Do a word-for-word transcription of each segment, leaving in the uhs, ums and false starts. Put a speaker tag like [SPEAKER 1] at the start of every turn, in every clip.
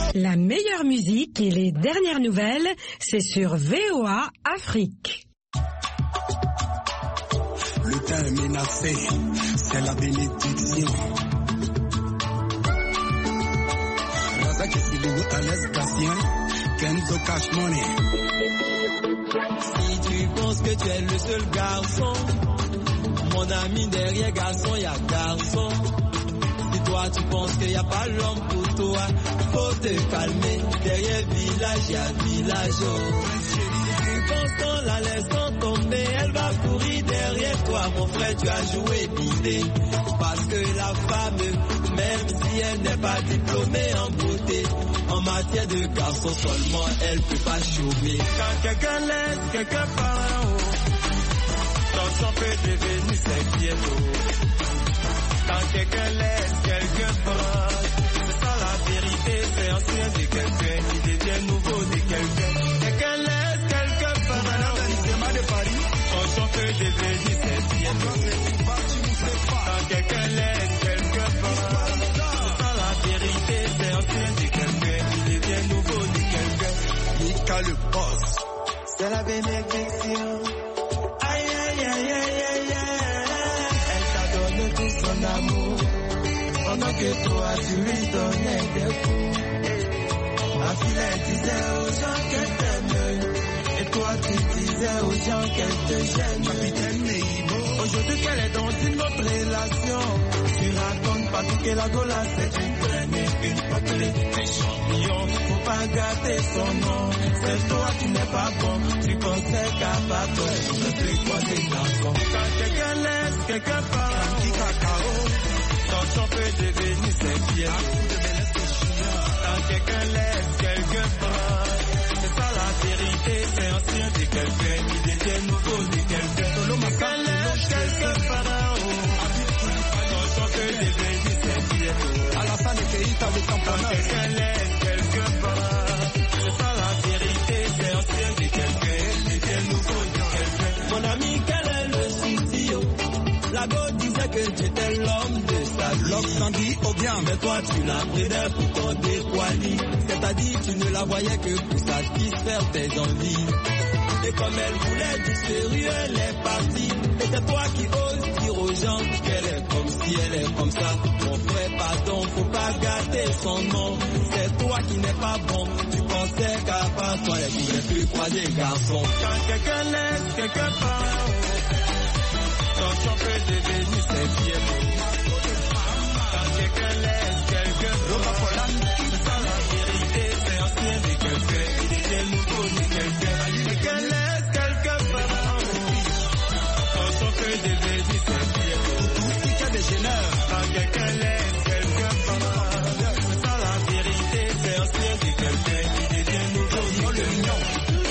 [SPEAKER 1] La meilleure musique et les dernières nouvelles, c'est sur V O A Afrique.
[SPEAKER 2] Le temps est menacé, c'est la bénédiction. Razak et Silou, Alès Gatien, Kenzo Cash Money.
[SPEAKER 3] Si tu penses que tu es le seul garçon, mon ami, derrière garçon, y a garçon. Si toi tu penses qu'il n'y a pas l'homme pour toi, faut te calmer. Derrière village, y a village. Si tu penses qu'on la laisse tomber, elle va courir derrière toi. Mon frère, tu as joué l'idée. Parce que la femme, même si elle n'est pas diplômée en beauté, en matière de garçon seulement, elle peut pas chômer. Quand quelqu'un laisse, quelqu'un part en haut, ton sang peut devenir cinquième. Quand quelqu'un laisse, quelqu'un prend. C'est ça la vérité, c'est ancien de quelqu'un qui devient nouveau de quelqu'un. Quelqu'un laisse, quelqu'un prend. De Paris, son sang peut devenir cinquième. Quand quelqu'un laisse, quelqu'un prend. C'est ça la vérité, c'est ancien de quelqu'un qui devient nouveau de quelqu'un.
[SPEAKER 2] Mika le boss,
[SPEAKER 3] c'est la bénédiction. Aïe aïe aïe aïe aïe aïe. Elle t'a donné tout son amour, pendant que toi tu lui donnais des coups. La fille elle disait aux gens qu'elle t'aime, et toi tu disais aux gens qu'elle te gêne. Capitaine Neimo, aujourd'hui qu'elle est dans une autre relation, tu racontes pas tout que la Gola c'est une traînée, une potelée, des champignons. Faut pas gâter son nom, c'est toi qui n'es pas bon, tu conseilles qu'à pas toi, je sais quoi des garçons. Quand quelqu'un laisse, quelqu'un part, qui cacao, ton champ peut devenir cinquième. Quand quelqu'un laisse, quelqu'un part, c'est ça la vérité, c'est ancien de quelqu'un qui devient nouveau de quelqu'un. Quelqu'un laisse, quelqu'un part, ton champ peut devenir cinquième.
[SPEAKER 2] à la fin de pays, t'as le tamponnage.
[SPEAKER 3] Quelqu'un laisse, quelqu'un part, c'est ça la vérité, c'est ancien de quelqu'un qui devient nouveau de quelqu'un. Mon ami, quel est le souci? La go disait que tu étais l'homme de sa vie.
[SPEAKER 2] L'homme s'en dit au bien.
[SPEAKER 3] Mais toi tu la prenais pour ton décoili. C'est-à-dire tu ne la voyais que pour satisfaire tes envies. Et comme elle voulait du sérieux, elle est partie. Et c'est toi qui oses dire aux gens qu'elle est comme si elle est comme ça. Mon frère, pardon, faut pas garder son nom. C'est toi qui n'es pas bon. Tu pensais qu'à part toi, elle pouvait plus croiser garçon. Quand quelqu'un laisse, quelqu'un part, ton champ peut devenir cinquième. Quand quelqu'un laisse, quelqu'un part, c'est ça la vérité, c'est ancien de quelqu'un, il devient nouveau de quelqu'un. Quelqu'un laisse, quelqu'un part, ton champ peut devenir cinquième.
[SPEAKER 2] Tout ce qui est des génères.
[SPEAKER 3] Quand quelqu'un laisse, quelqu'un part, c'est ça la vérité, c'est ancien de quelqu'un, il devient nouveau de quelqu'un.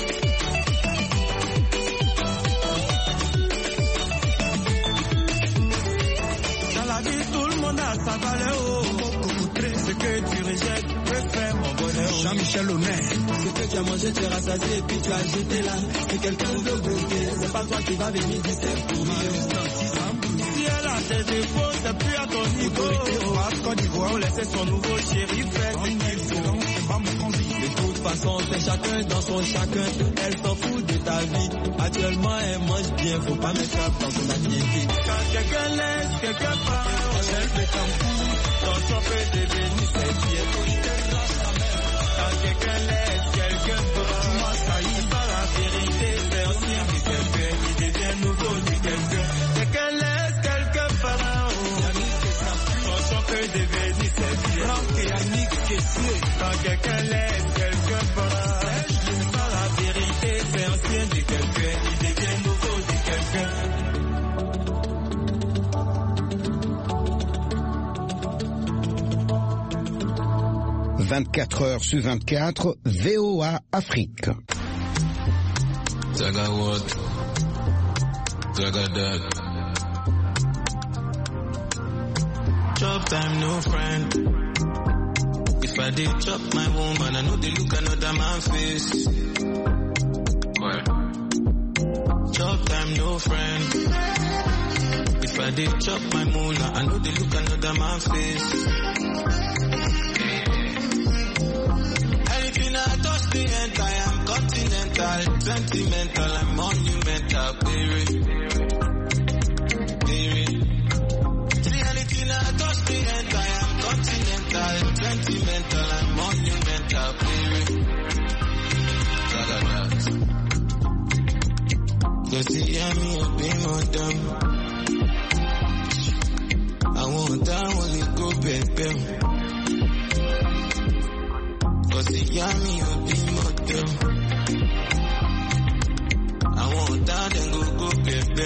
[SPEAKER 3] Sa valeur, oh, ce que tu rejettes peut faire mon bonheur.
[SPEAKER 2] Jean-Michel Honnet.
[SPEAKER 3] Ce que tu as mangé, tu es rassasié et puis tu as jeté là. Si quelqu'un veut bloquer, c'est pas toi qui va venir dire c'est pour mieux. Si elle a ses défauts, c'est plus à ton niveau. Côte d'Ivoire, laisser son nouveau chéri faire ce qu'il faut. De toute façon, c'est chacun dans son chacun. Elle s'en fout de ta vie. Actuellement, elle mange bien, faut pas mettre ça dans son assiette. Quand quelqu'un laisse, quelqu'un part, elle fait ton coup. Ton champ peut devenir cinquième. Quand quelqu'un laisse, quelqu'un part, c'est pas la vérité, c'est ancien de quelqu'un qui devient nouveau de quelqu'un. Quelqu'un laisse, quelqu'un part, ton champ peut devenir cinquième. Quand quelqu'un laisse, quelqu'un part, c'est pas la vérité, c'est ancien de quelqu'un qui devient nouveau de quelqu'un.
[SPEAKER 4] vingt-quatre heures sur vingt-quatre, V O A Afrique.
[SPEAKER 5] Zaga what? Zaga that. Chop time, no friend. If I did chop my woman, I know they look another man face. What? Chop time, no friend. If I did chop my moolah, I know they look another man face. sentimental, sentimental and monumental, baby. Baby. See anything I touch the end, I am continental, sentimental and monumental, baby. Cause see me up in my dumb. I want that only go baby. Cause see me up in my dumb. I want that and go go baby.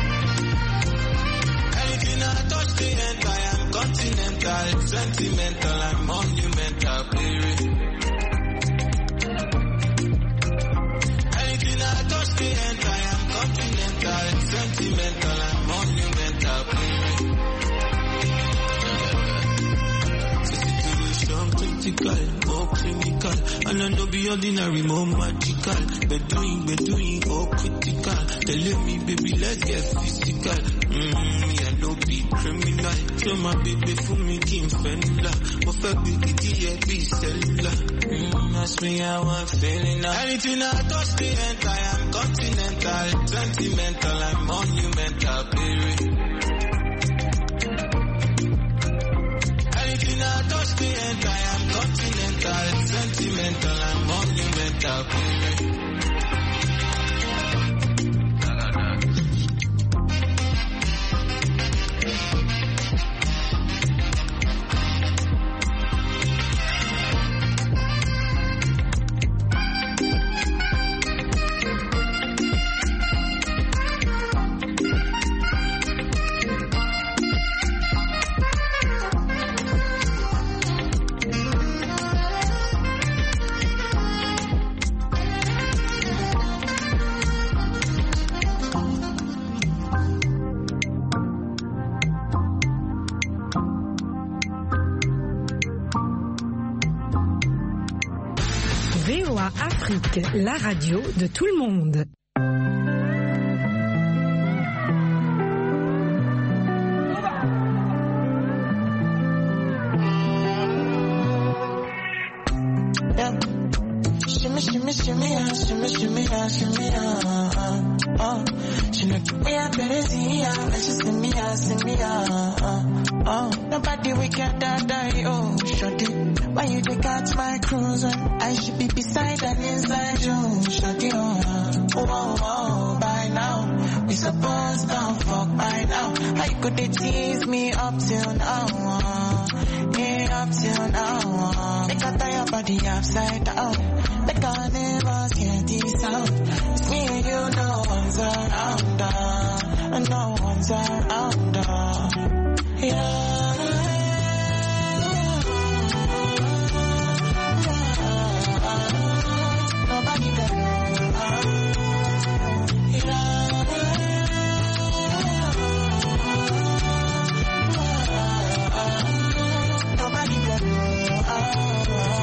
[SPEAKER 5] Anything I touch the end, I am continental, sentimental and monumental, baby. Anything I touch the end, I am continental, sentimental and monumental, baby. Situation critical, more clinical, and I know be ordinary, more magical. Be doing, be doing, oh critical. Telling me, baby, let's get physical. Mmm, me I no be criminal. Show my baby for me, Kim Fendler. But for big idiot, be cellular. Mmm, ask me how I'm feeling now. Anything I touch the end, I am continental, sentimental and monumental, baby. Anything I touch the end, I am continental, sentimental and monumental, baby.
[SPEAKER 1] V O A Afrique, la radio de tout le monde.
[SPEAKER 6] Shimmy, shimmy, shimmy, ah, shimmy, shimmy, ah, shimmy, ah, oh. She look me up, better see, ah, let you see me, ah, see me, ah, oh. Nobody we can die, oh, shorty. Why you take out my cruise when I should be beside and inside you, shorty, oh, oh, oh, by now. We supposed to fuck by now. How you could they tease me up till now, oh, yeah, up till now, oh. Make I tie your body upside down. Like I never hear this sound. It's me and you, no one's around, uh, and no one's around, uh, yeah. Nobody can know, uh, yeah. Nobody can know, uh,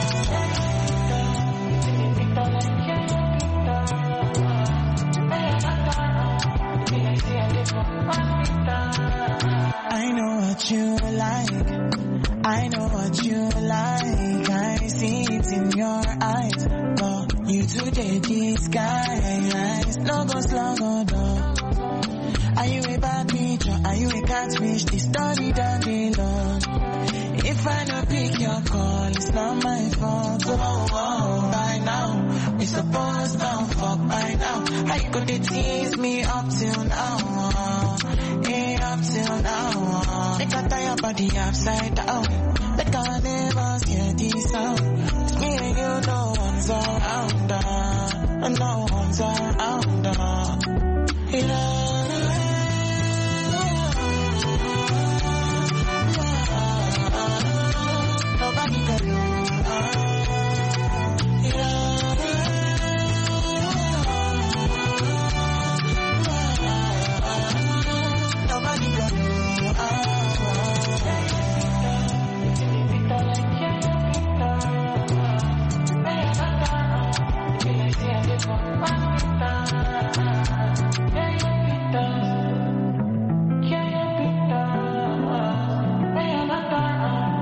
[SPEAKER 6] I know what you like, I know what you like, I see it in your eyes, but you today disguise, no go slow go down. Are you a bad bitch or are you a catfish? This story don't belong. If I don't pick your call, it's not my fault. Oh, oh, by now, we supposed to fuck by now. How could they tease me up till now? Hey, up till now. Make I tie your body upside down. Like I never hear this sound. It's me and you, no one's around. Uh, no one's around. Uh, yeah.